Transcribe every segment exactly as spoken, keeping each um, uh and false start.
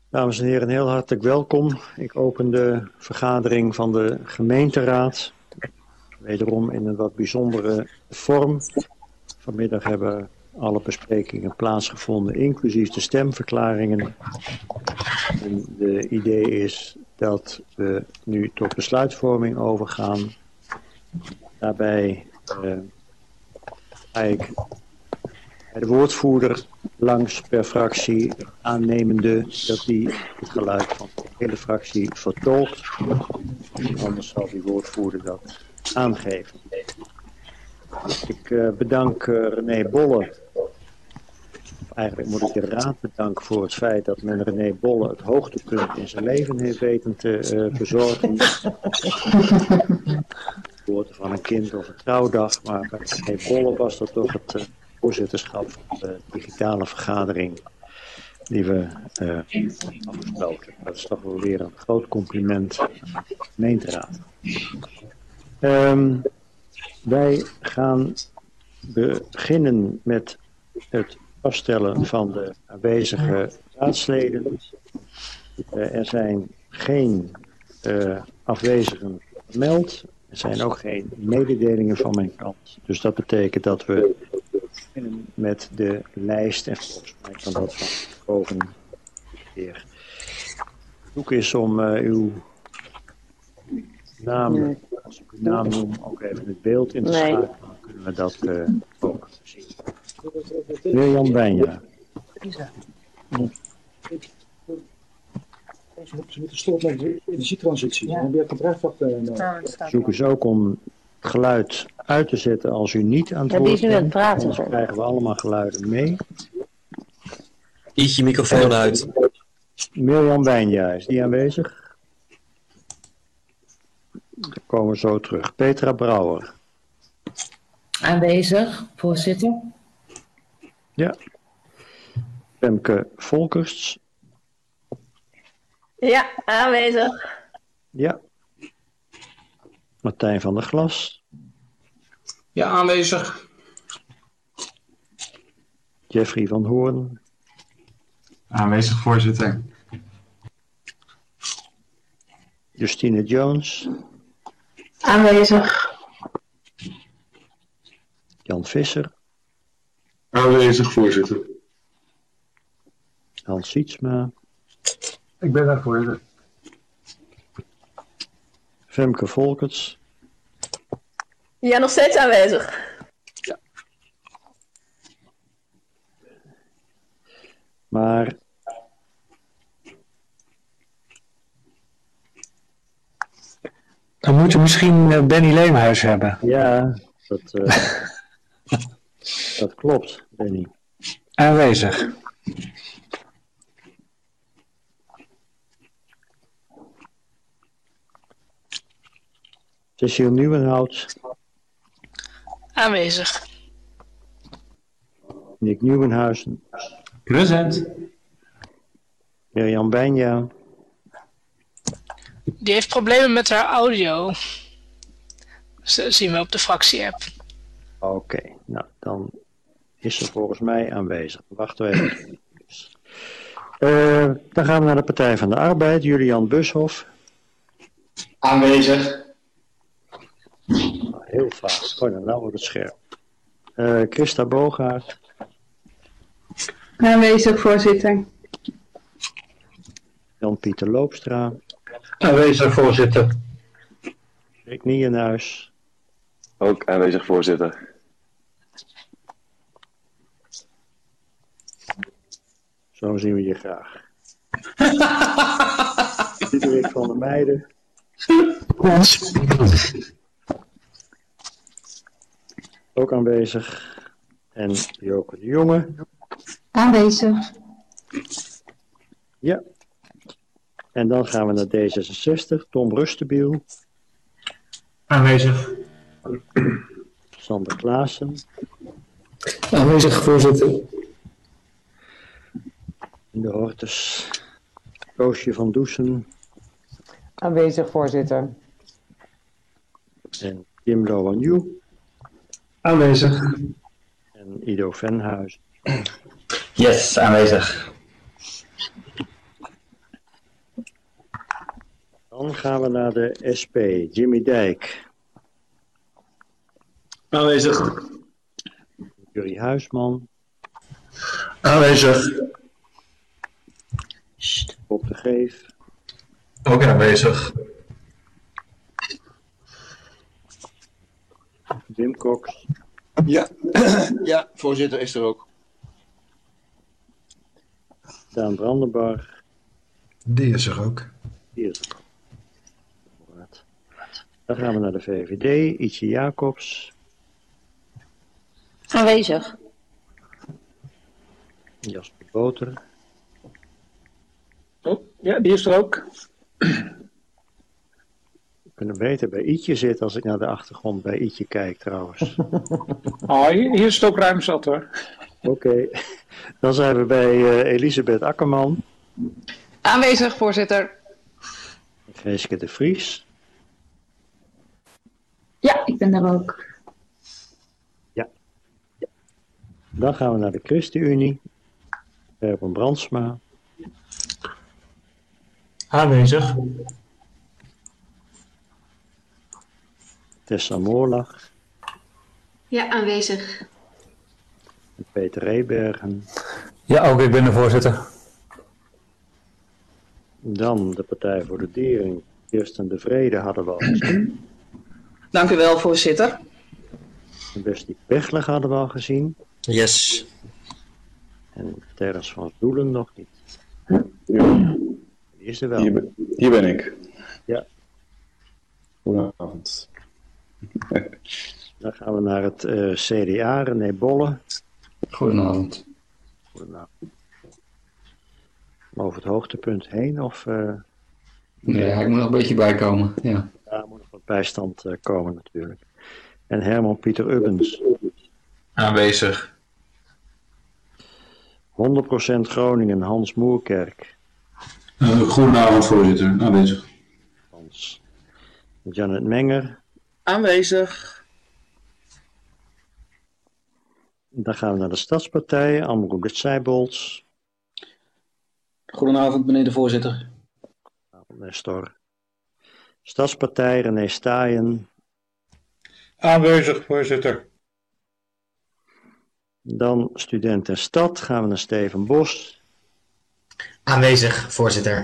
Dames en heren, heel hartelijk welkom. Ik open de vergadering van de gemeenteraad. Wederom in een wat bijzondere vorm. Vanmiddag hebben alle besprekingen plaatsgevonden, inclusief de stemverklaringen. En de idee is dat we nu tot besluitvorming overgaan. Daarbij uh, ga ik bij de woordvoerder langs per fractie, aannemende dat hij het geluid van de hele fractie vertolkt. Anders zal die woordvoerder dat aangeven. Ik uh, bedank uh, René Bolle. Eigenlijk moet ik de raad bedanken voor het feit dat men René Bolle het hoogtepunt in zijn leven heeft weten te uh, bezorgen. Geboorte van een kind of een trouwdag, maar bij René Bolle was dat toch het uh, voorzitterschap van de digitale vergadering die we uh, afgesloten. Dat is toch wel weer een groot compliment aan de gemeenteraad. Um, wij gaan beginnen met het vaststellen van de aanwezige raadsleden. Uh, er zijn geen uh, afwezigen gemeld. Er zijn ook geen mededelingen van mijn kant. Dus dat betekent dat we beginnen met de lijst. En volgens mij kan dat van boven weer. Het zoek is om uh, uw naam, als ik uw naam noem, ook even het beeld in te nee. schakelen. Dan kunnen we dat uh, ook zien. Mirjam Wijnja. Ze moeten stoppen met de energietransitie. Ja. Dan heb je het contract nodig. Zoek eens ook om geluid uit te zetten als u niet aan het ja, woord bent. Praten, anders krijgen we allemaal geluiden mee. Iets je microfoon uit. Mirjam Wijnja, is die aanwezig? Dan komen we zo terug. Petra Brouwer. Aanwezig, voorzitter. Ja. Femke Volkers. Ja, aanwezig. Ja. Martijn van der Glas. Ja, aanwezig. Jeffrey van Hoorn. Aanwezig, voorzitter. Justine Jones. Aanwezig. Jan Visser. Aanwezig, voorzitter. Hans Sietsma. Ik ben daar, voorzitter. Femke Volkers. Ja, nog steeds aanwezig. Ja. Maar dan moeten we misschien uh, Benny Leemhuis hebben. Ja, dat, uh, dat klopt, Benny. Aanwezig. Cecile Nieuwenhout. Aanwezig. Nick Nieuwenhuizen. Present. Mirjam Wijnja. Die heeft problemen met haar audio. Dus dat zien we op de fractie-app. Oké, okay, nou dan is ze volgens mij aanwezig. Wachten we even. Uh, dan gaan we naar de Partij van de Arbeid. Julian Bushoff. Aanwezig. Nou, heel vaag. Oh, nou, nou wordt het scherp. Uh, Christa Bogaert. Aanwezig, voorzitter. Jan-Pieter Loopstra. Aanwezig, voorzitter. Rick Nijenhuis. Ook aanwezig, voorzitter. Zo zien we je graag. Diederik van der Meijden. Ook aanwezig. En Joke de Jonge. Aanwezig. Ja. En dan gaan we naar D zesenzestig. Tom Rustenbiel. Aanwezig. Sander Klaassen. Aanwezig, voorzitter. In de Hortus. Koosje van Doesen. Aanwezig, voorzitter. En Jim Lowanju. Aanwezig. En Ido Venhuis. Yes, aanwezig. Dan gaan we naar de S P. Jimmy Dijk. Aanwezig. Jurie Huisman. Aanwezig. Bob de Geef. Ook aanwezig. Wim Cox. Ja. Ja, voorzitter is er ook. Daan Brandenburg. Die is er ook. Die is er ook. Dan gaan we naar de V V D. Ietje Jacobs. Aanwezig. Jasper Boter. Oh, ja, die is er ook. We kunnen beter bij Ietje zitten als ik naar de achtergrond bij Ietje kijk trouwens. Oh, hier, hier is het ook ruim zat hoor. Oké, okay. Dan zijn we bij uh, Elisabeth Akkerman. Aanwezig, voorzitter. Geeske de Vries. Ja, ik ben er ook. Ja. Dan gaan we naar de ChristenUnie. Herman Brandsma. Aanwezig. Tessa Moorlach. Ja, aanwezig. En Peter Rebergen. Ja, ook ik ben de voorzitter. Dan de Partij voor de Dieren. Kirsten de Vrede hadden we al gezien. Dank u wel, voorzitter. En Bestie Pechler hadden we al gezien. Yes. En Terrence van Doelen nog niet. Ja, Die is er wel. hier, ben- hier ben ik. Ja. Goedenavond. Dan gaan we naar het uh, C D A, René Bolle. Goedenavond. Goedenavond. Over het hoogtepunt heen of... Uh, Ja, ik moet nog een beetje bijkomen. Ja. Daar moet nog wat bijstand uh, komen natuurlijk. En Herman Pieter Ubbens. Aanwezig. honderd procent Groningen, Hans Moerkerk. Uh, goedenavond, voorzitter. Aanwezig. Hans. Janet Menger. Aanwezig. Dan gaan we naar de Stadspartij, Amroek de Seibolds. Goedenavond, meneer de voorzitter. Nestor. Stadspartij, René Staaien. Aanwezig, voorzitter. Dan Student en Stad, gaan we naar Steven Bos. Aanwezig, voorzitter.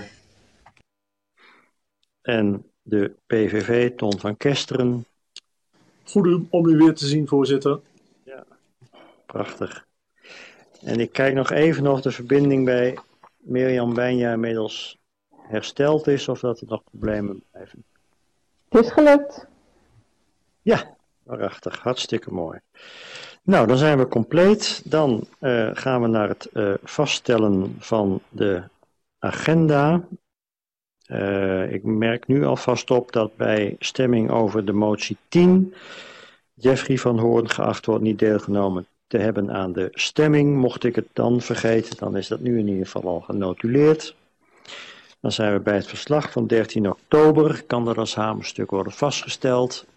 En de P V V, Ton van Kesteren. Goed om u weer te zien, voorzitter. Ja, prachtig. En ik kijk nog even of de verbinding bij Mirjam Bijnja inmiddels hersteld is of dat er nog problemen blijven. Het is gelukt. Ja, prachtig. Hartstikke mooi. Nou, dan zijn we compleet. Dan uh, gaan we naar het uh, vaststellen van de agenda. Uh, ik merk nu alvast op dat bij stemming over de motie tien Jeffrey van Hoorn geacht wordt niet deelgenomen te hebben aan de stemming. Mocht ik het dan vergeten, dan is dat nu in ieder geval al genotuleerd. Dan zijn we bij het verslag van dertien oktober. Kan dat als hamerstuk worden vastgesteld?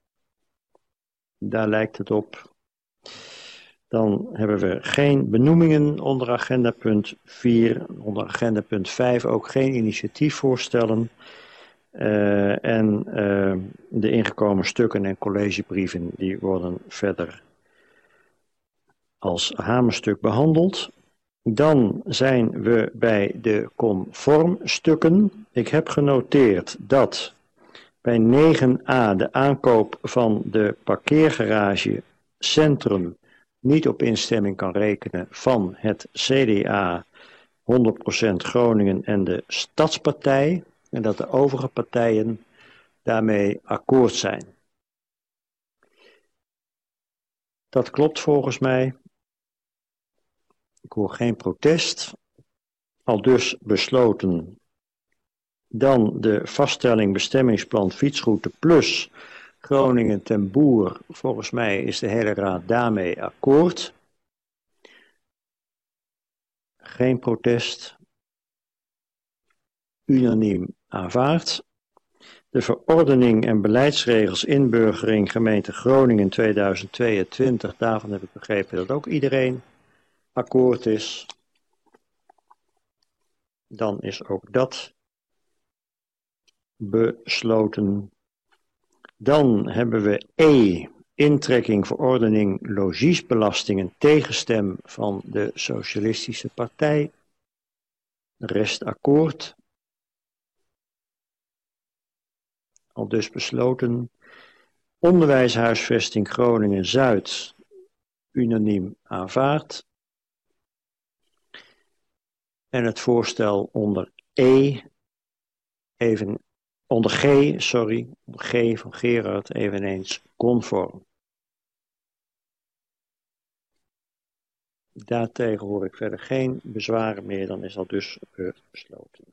Daar lijkt het op. Dan hebben we geen benoemingen onder agenda punt vier. Onder agenda punt vijf ook geen initiatiefvoorstellen. Uh, en uh, de ingekomen stukken en collegebrieven die worden verder als hamerstuk behandeld. Dan zijn we bij de conformstukken. Ik heb genoteerd dat bij negen a de aankoop van de parkeergarage Centrum niet op instemming kan rekenen van het C D A, honderd procent Groningen en de Stadspartij. En dat de overige partijen daarmee akkoord zijn. Dat klopt volgens mij. Ik hoor geen protest. Al dus besloten. Dan de vaststelling bestemmingsplan fietsroute plus Groningen ten Boer. Volgens mij is de hele raad daarmee akkoord. Geen protest. Unaniem aanvaard. De verordening en beleidsregels inburgering gemeente Groningen tweeduizend tweeëntwintig. Daarvan heb ik begrepen dat ook iedereen akkoord is. Dan is ook dat besloten. Dan hebben we E, intrekking verordening logiesbelastingen, tegenstem van de Socialistische Partij. De rest akkoord. Al dus besloten. Onderwijshuisvesting Groningen-Zuid, unaniem aanvaard. En het voorstel onder E, even onder G, sorry, G van Gerard, eveneens conform. Daartegen hoor ik verder geen bezwaren meer, dan is dat dus besloten.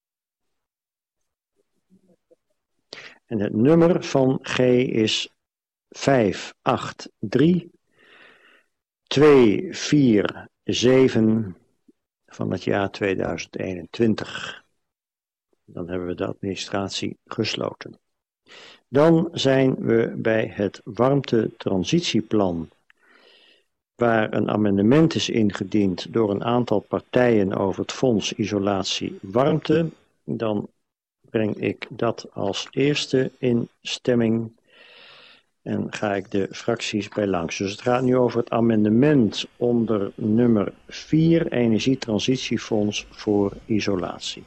En het nummer van G is vijf acht drie twee vier zeven van het jaar tweeduizend eenentwintig. Dan hebben we de administratie gesloten. Dan zijn we bij het warmtetransitieplan, waar een amendement is ingediend door een aantal partijen over het Fonds Isolatie Warmte. Dan breng ik dat als eerste in stemming en ga ik de fracties bij langs. Dus het gaat nu over het amendement onder nummer vier, Energietransitiefonds voor Isolatie.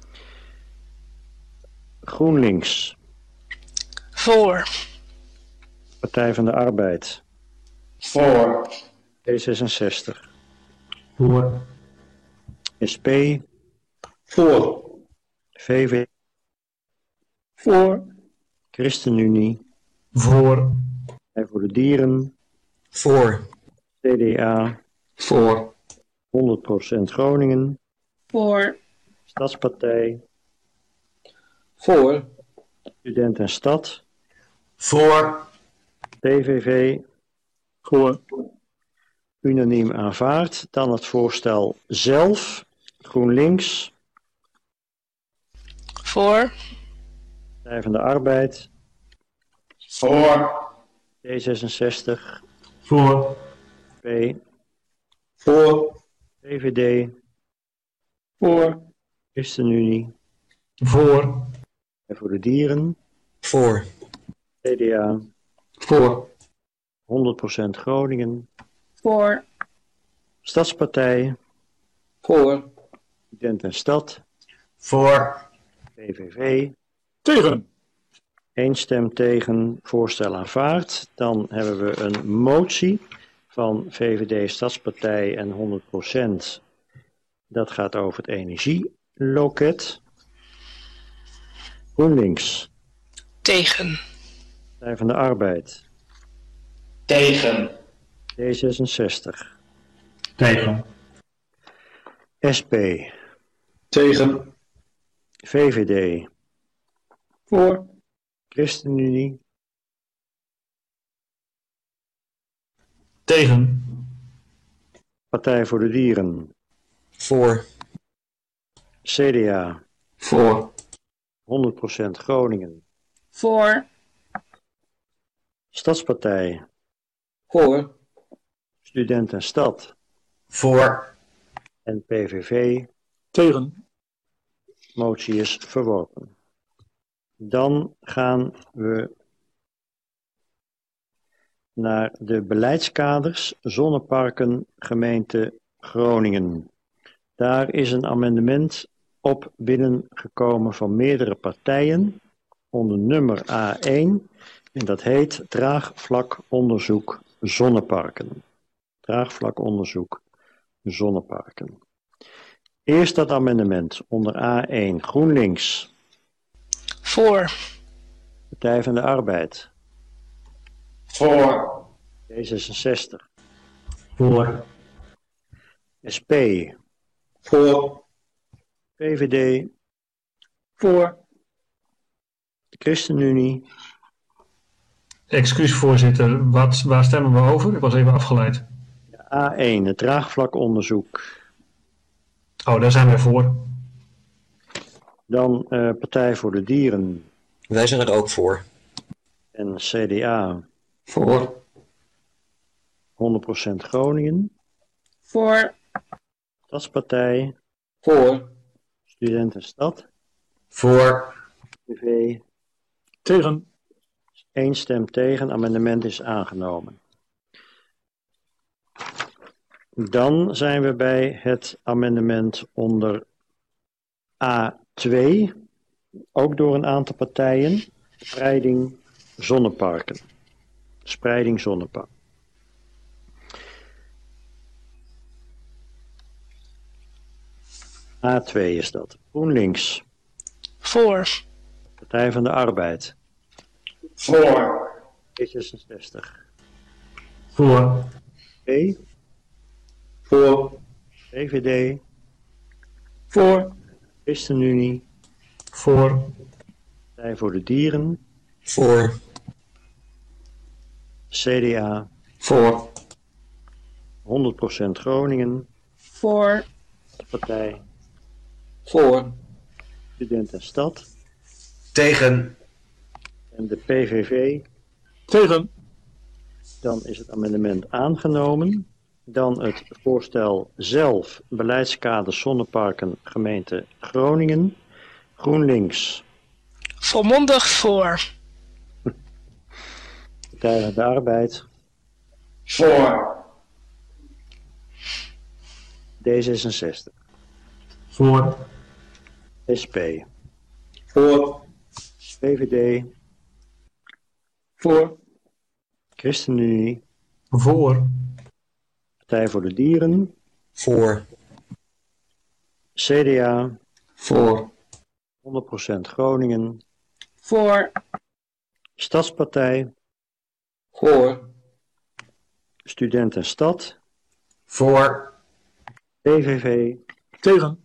GroenLinks. Voor. Partij van de Arbeid. Voor. D zesenzestig. Voor. S P. Voor. V V D. Voor. ChristenUnie. Voor. Partij voor de Dieren. Voor. C D A. Voor. honderd procent Groningen. Voor. Stadspartij. Voor. Student en Stad. Voor. P V V. Voor. Unaniem aanvaard. Dan het voorstel zelf. GroenLinks. Voor. Partij van de Arbeid. Voor. D zesenzestig. Voor. P. Voor. V V D. Voor. ChristenUnie. Voor. En voor de Dieren. Voor. C D A. Voor. honderd procent Groningen. Voor. Stadspartij. Voor. Student en Stad. Voor. P V V. Tegen. Eén stem tegen, voorstel aanvaard. Dan hebben we een motie van V V D, Stadspartij en honderd procent. Dat gaat over het energieloket. GroenLinks. Tegen. Partij van de Arbeid. Tegen. D zesenzestig. Tegen. S P. Tegen. V V D. Voor. ChristenUnie. Tegen. Partij voor de Dieren. Voor. C D A. Voor. honderd procent Groningen. Voor. Stadspartij. Voor. Student en Stad. Voor. En P V V. Tegen. Motie is verworpen. Dan gaan we naar de beleidskaders zonneparken gemeente Groningen. Daar is een amendement op binnengekomen van meerdere partijen onder nummer A één en dat heet draagvlakonderzoek zonneparken. Draagvlakonderzoek zonneparken. Eerst dat amendement onder A één. GroenLinks. Voor. Partij van de Arbeid. Voor. D zesenzestig. Voor. S P. Voor. P V D. Voor. De ChristenUnie. Excuus voorzitter, wat, waar stemmen we over? Ik was even afgeleid. A één, het draagvlakonderzoek. Oh, daar zijn wij voor. Dan uh, Partij voor de Dieren. Wij zijn er ook voor. En C D A. Voor. honderd procent Groningen. Voor. Stadspartij. Voor. Student en Stad. Voor. D V. Tegen. Eén stem tegen. Amendement is aangenomen. Dan zijn we bij het amendement onder A twee. Ook door een aantal partijen. Spreiding zonneparken. Spreiding zonneparken. A twee is dat. GroenLinks. Voor. Partij van de Arbeid. Voor. D zesenzestig. Voor. P. Voor. V V D. Voor. ChristenUnie. Voor. Partij voor de Dieren. Voor. C D A. Voor. honderd procent Groningen. Voor. Partij. Voor. Student en Stad. Tegen. En de P V V. Tegen. Dan is het amendement aangenomen. Dan het voorstel zelf. Beleidskader zonneparken gemeente Groningen. GroenLinks. Volmondig voor. Partij van de Arbeid. Voor. D zesenzestig. Voor. S P. Voor. V V D. Voor. ChristenUnie. Voor. Partij voor de Dieren. Voor. C D A. Voor. honderd procent Groningen. Voor. Stadspartij. Voor. Student en Stad. Voor. P V V. Tegen.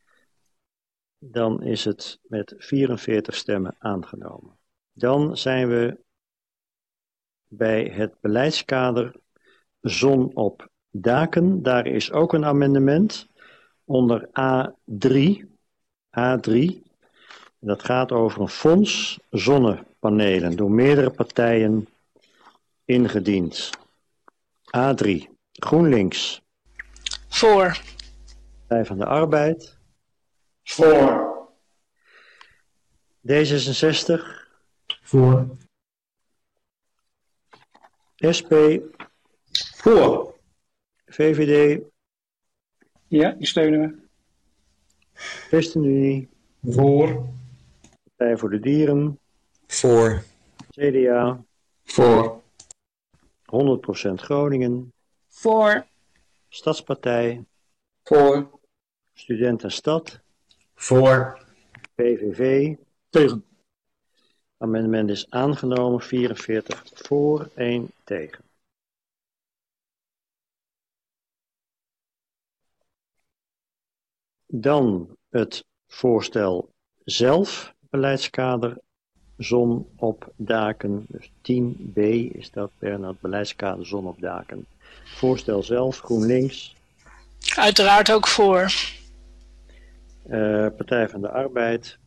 Dan is het met vierenveertig stemmen aangenomen. Dan zijn we bij het beleidskader Zon op daken. Daar is ook een amendement onder A drie. A drie. Dat gaat over een fonds zonnepanelen door meerdere partijen ingediend. A drie. GroenLinks. Voor. Partij van de Arbeid. Voor. D zesenzestig. Voor. S P. Voor. V V D. Ja, die steunen we. ChristenUnie. Voor. Partij voor de Dieren. Voor. C D A. Voor. honderd procent Groningen. Voor. Stadspartij. Voor. Student en Stad. Voor. P V V. Tegen. Amendement is aangenomen. vierenveertig voor, één tegen. Dan het voorstel zelf. Beleidskader Zon op daken. Dus tien B is dat, Bernard. Beleidskader Zon op daken. Voorstel zelf. GroenLinks. Uiteraard ook voor. Uh, Partij van de Arbeid.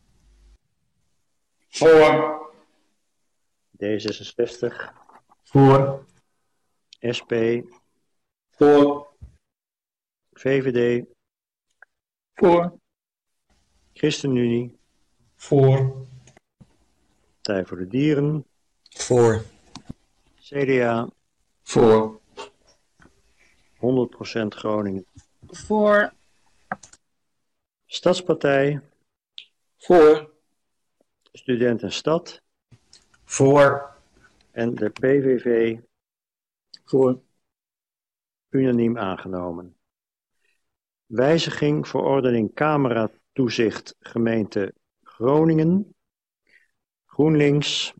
Voor. D zesenzestig. Voor. S P. Voor. V V D. Voor. ChristenUnie. Voor. Partij voor de Dieren. Voor. C D A. Voor. honderd procent Groningen. Voor. Stadspartij. Voor. Student en Stad. Voor. En de P V V. Voor. Unaniem aangenomen. Wijziging verordening camera toezicht gemeente Groningen. GroenLinks.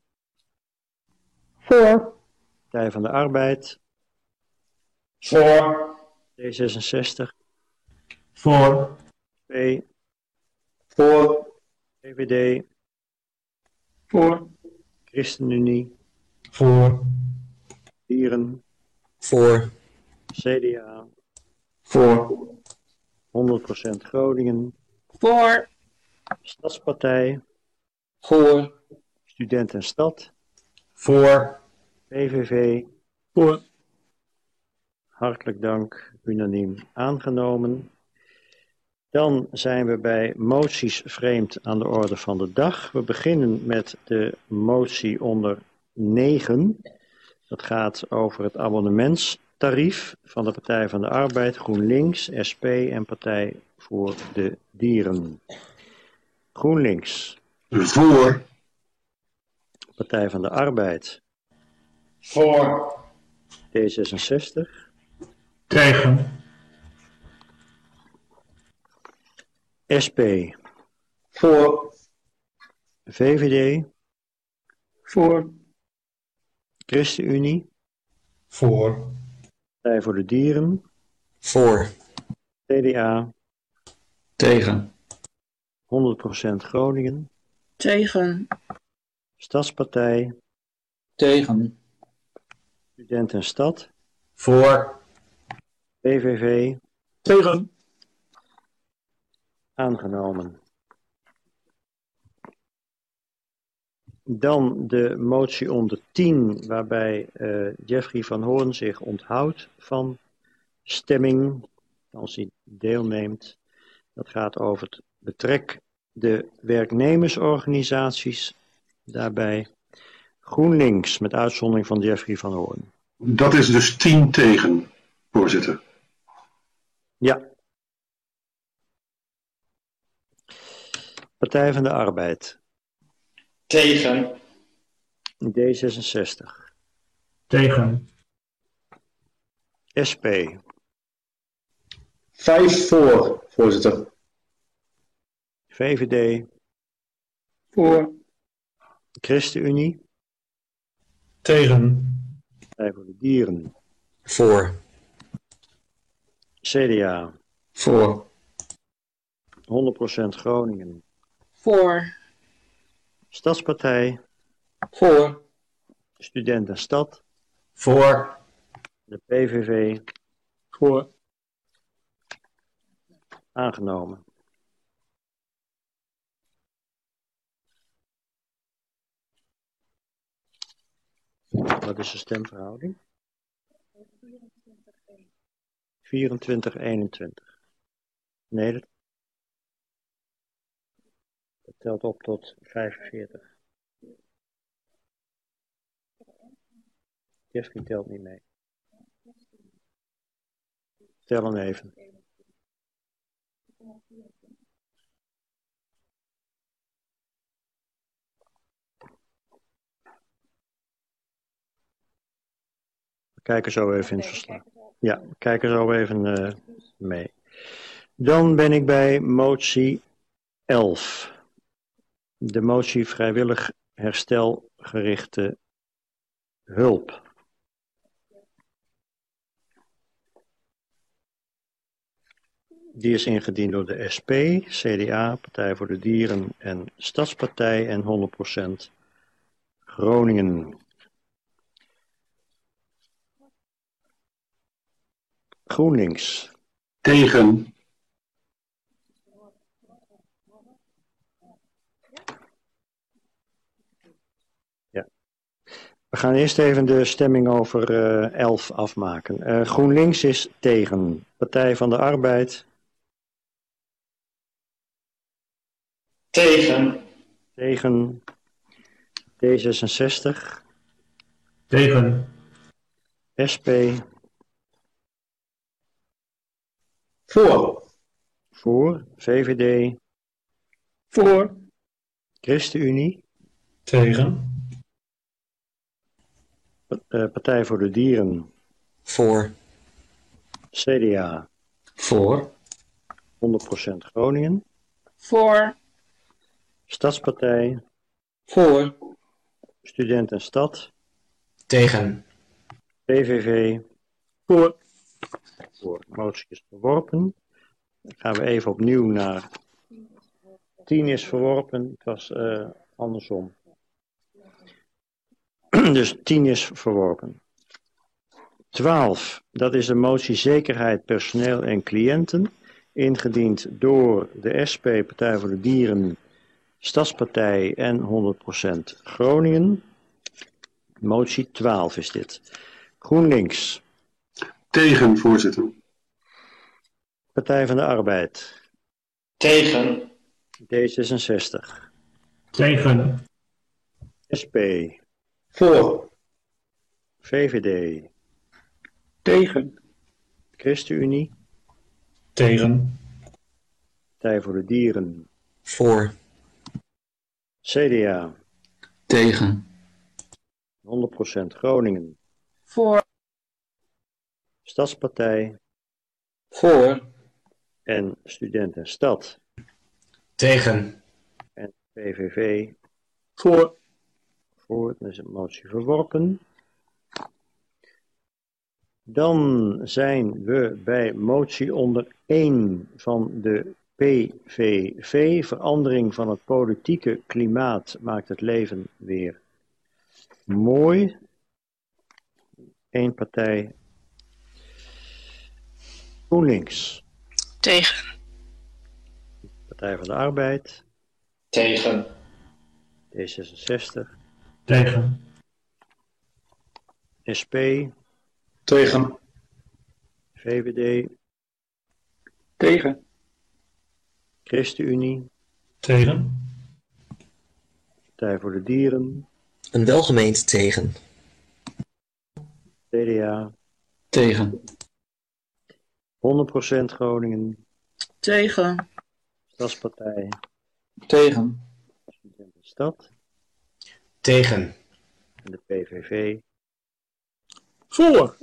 Voor. Partij van de Arbeid. Voor. D zesenzestig. Voor. P. Voor. V V D. Voor. ChristenUnie. Voor. Dieren. Voor. C D A. Voor. honderd procent Groningen. Voor. Stadspartij. Voor. Student en Stad. Voor. P V V. Voor. Hartelijk dank. Unaniem aangenomen. Dan zijn we bij moties vreemd aan de orde van de dag. We beginnen met de motie onder negen. Dat gaat over het abonnementstarief van de Partij van de Arbeid, GroenLinks, S P en Partij voor de Dieren. GroenLinks. Voor. Partij van de Arbeid. Voor. D zesenzestig. Tegen. S P. Voor. V V D. Voor. ChristenUnie. Voor. Partij voor de Dieren. Voor. C D A. Tegen. honderd procent Groningen. Tegen. Stadspartij. Tegen. Student en Stad. Voor. P V V. Tegen. Aangenomen. Dan de motie onder tien, waarbij uh, Jeffrey van Hoorn zich onthoudt van stemming, als hij deelneemt. Dat gaat over het betrek de werknemersorganisaties daarbij. GroenLinks, met uitzondering van Jeffrey van Hoorn. Dat is dus tien tegen, voorzitter. Ja. Partij van de Arbeid. Tegen. D zesenzestig. Tegen. S P. Vijf voor, voorzitter. V V D. Voor. ChristenUnie. Tegen. Partij voor de Dieren. Voor. C D A. Voor. honderd procent Groningen. Voor. Stadspartij. Voor. Student en Stad. Voor. De P V V. Voor. Aangenomen. Wat is de stemverhouding? vierentwintig eenentwintig. Nee, dat, dat telt op tot vijfenveertig. Jeffrey telt niet mee. Tel hem even. We kijken zo even in het verslag. Ja, we kijken zo even uh, mee. Dan ben ik bij motie elf. De motie vrijwillig herstelgerichte hulp. Die is ingediend door de S P, C D A, Partij voor de Dieren en Stadspartij en honderd procent Groningen. GroenLinks. Tegen. Ja. We gaan eerst even de stemming over uh, elf afmaken. Uh, GroenLinks is tegen. Partij van de Arbeid. Tegen. Tegen. D zesenzestig. Tegen. S P. Voor. Voor. V V D. Voor. ChristenUnie. Tegen. Partij voor de Dieren. Voor. C D A. Voor. honderd procent Groningen. Voor. Stadspartij. Voor. Student en Stad. Tegen. P V V. Voor. Voor. Motie is verworpen. Dan gaan we even opnieuw naar tien is verworpen. Het was uh, andersom. Dus tien is verworpen. twaalf, dat is de motie zekerheid personeel en cliënten. Ingediend door de S P, Partij voor de Dieren, Stadspartij en honderd procent Groningen. Motie twaalf is dit. GroenLinks. Tegen, voorzitter. Partij van de Arbeid. Tegen. D zesenzestig. Tegen. S P. Voor. V V D. Tegen. ChristenUnie. Tegen. Partij voor de Dieren. Voor. C D A. Tegen. honderd procent Groningen. Voor. Stadspartij. Voor. En Student en Stad. Tegen. En P V V. Voor. Voor. Dan is een motie verworpen. Dan zijn we bij motie onder één van de P V V. Verandering van het politieke klimaat maakt het leven weer mooi. Eén partij. GroenLinks. Tegen. Partij van de Arbeid. Tegen. D zesenzestig. Tegen. S P. Tegen. V V D. Tegen. ChristenUnie. Tegen. Partij voor de Dieren. Een welgemeend tegen. C D A. Tegen. honderd procent Groningen. Tegen. Stadspartij. Tegen. Student en Stad. Tegen. En de P V V. Voor.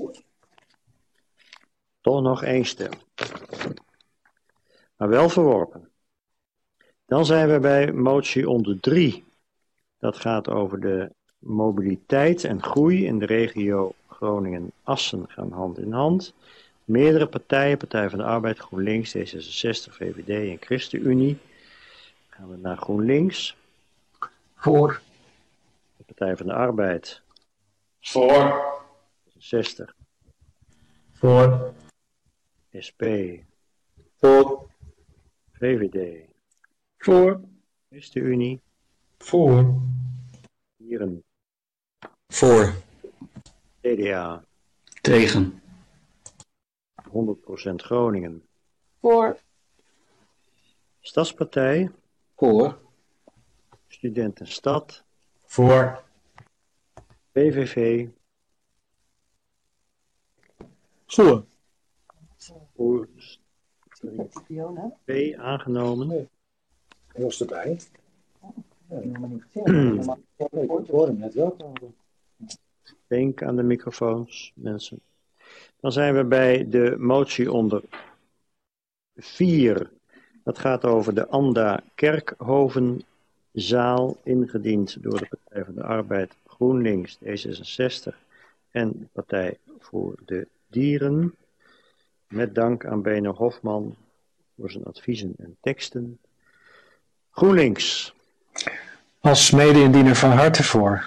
Toch nog één stem. Maar wel verworpen. Dan zijn we bij motie onder drie. Dat gaat over de mobiliteit en groei in de regio Groningen-Assen gaan hand in hand. Meerdere partijen, Partij van de Arbeid, GroenLinks, D zesenzestig, V V D en ChristenUnie. Dan gaan we naar GroenLinks. Voor. De Partij van de Arbeid, Voor. zestig. Voor. S P, Voor. V V D, Voor. ChristenUnie, Voor. Dieren, Voor. C D A, Tegen. honderd procent Groningen. Voor. Stadspartij, Voor. Student en Stad, Voor. P V V, Voor. voor P aangenomen. Hij was erbij. Ja, helemaal niet gezien. Ik hoor hem net wel. Denk aan de microfoons, mensen. Dan zijn we bij de motie onder vier. Dat gaat over de Anda Kerkhovenzaal, ingediend door de Partij van de Arbeid, GroenLinks, D zesenzestig en de Partij voor de Dieren. Met dank aan Beno Hofman voor zijn adviezen en teksten. GroenLinks. Als mede-indiener van harte voor.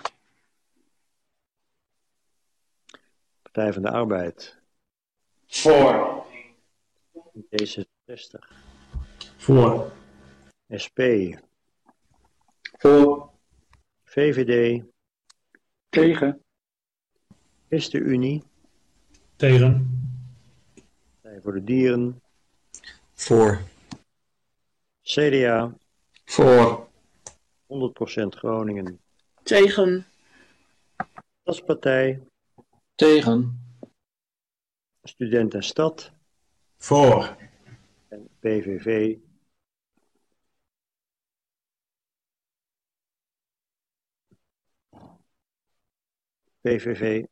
Partij van de Arbeid. Voor. D zesenzestig. Voor. S P. Voor. V V D. Tegen. ChristenUnie. Tegen. Partij voor de Dieren. Voor. C D A. Voor. honderd procent Groningen. Tegen. Stadspartij. Tegen. Student en Stad. Voor. En P V V. P V V.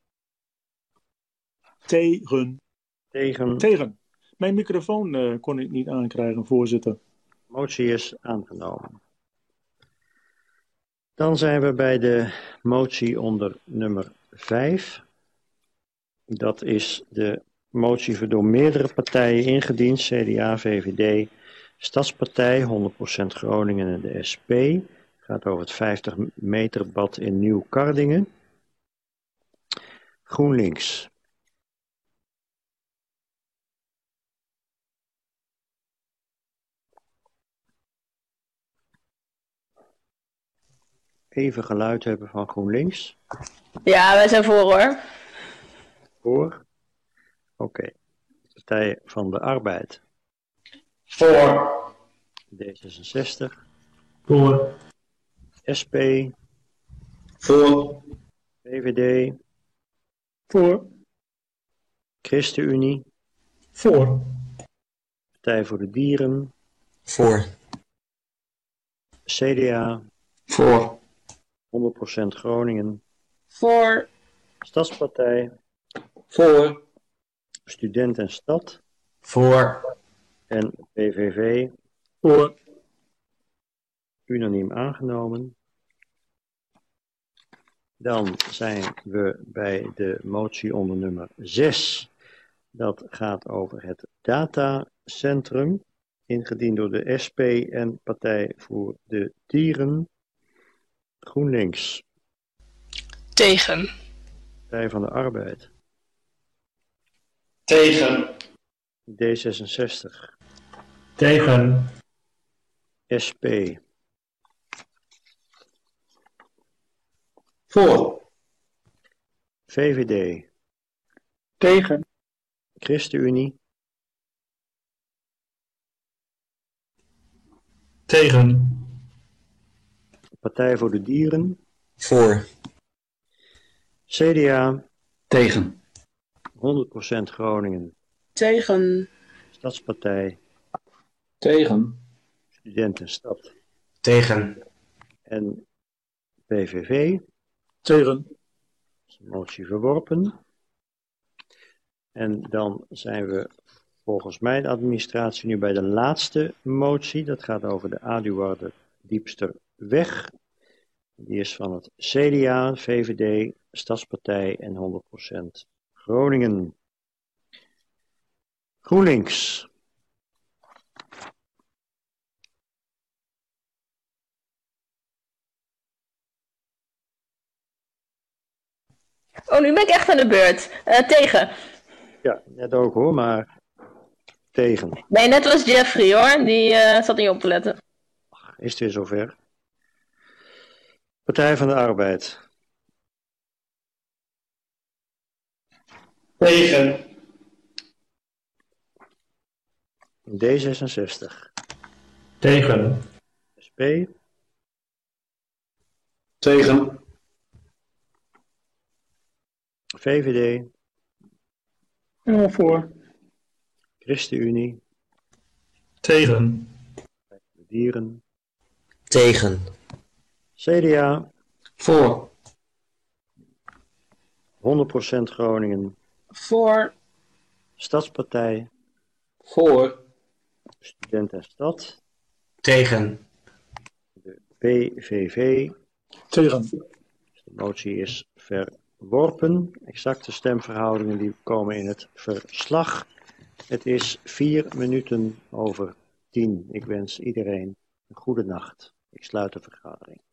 Tegen. Tegen. Tegen. Mijn microfoon uh, kon ik niet aankrijgen, voorzitter. Motie is aangenomen. Dan zijn we bij de motie onder nummer vijf. Dat is de motie voor door meerdere partijen ingediend. C D A, V V D, Stadspartij, honderd procent Groningen en de S P. Het gaat over het vijftig meter bad in Nieuw-Kardingen. GroenLinks. Even geluid hebben van GroenLinks. Ja, wij zijn voor hoor. Voor. Oké. Okay. Partij van de Arbeid. Voor. D zesenzestig. Voor. S P. Voor. V V D. Voor. ChristenUnie. Voor. Partij voor de Dieren. Voor. C D A. Voor. honderd procent Groningen. Voor. Stadspartij. Voor. Student en Stad. Voor. En P V V. Voor. Unaniem aangenomen. Dan zijn we bij de motie onder nummer zes. Dat gaat over het datacentrum, ingediend door de S P en Partij voor de Dieren. GroenLinks. Tegen. Partij van de Arbeid. Tegen. D zesenzestig. Tegen. S P. Voor. V V D. Tegen. ChristenUnie. Tegen. Partij voor de Dieren. Voor. C D A. Tegen. honderd procent Groningen. Tegen. Stadspartij. Tegen. Student en Stad. Tegen. En P V V. Tegen. Motie verworpen. En dan zijn we volgens mijn administratie nu bij de laatste motie. Dat gaat over de Aduarder Diepsterweg. Die is van het C D A, V V D, Stadspartij en honderd procent Groningen. GroenLinks. Oh, nu ben ik echt aan de beurt. Uh, tegen. Ja, net ook hoor, maar tegen. Nee, net als Jeffrey hoor. Die uh, zat niet op te letten. Is het weer zover? Partij van de Arbeid. Tegen. D zesenzestig. Tegen. S P. Tegen. V V D. Helemaal voor. ChristenUnie. Tegen. De Dieren. Tegen. C D A. Voor. honderd procent Groningen. Voor. Stadspartij. Voor. Student en Stad. Tegen. De P V V. Tegen. De motie is verworpen. Exacte stemverhoudingen die komen in het verslag. Het is vier minuten over tien. Ik wens iedereen een goede nacht. Ik sluit de vergadering.